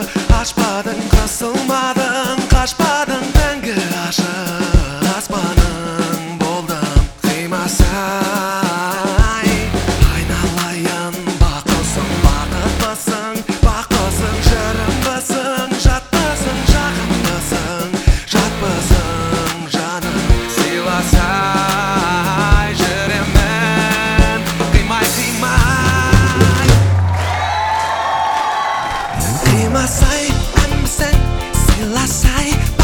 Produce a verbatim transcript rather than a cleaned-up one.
Açmadın, kasılmadın, kaçmadın мәңгі ашық аспаның болдым қимасай айналайын бақылсың бақыттысың бақылсың жырымбысың жатпысың жақынбысың жатпысың жаным сыйласай жүремін қимай қимай қимасай әнімсің сыйласай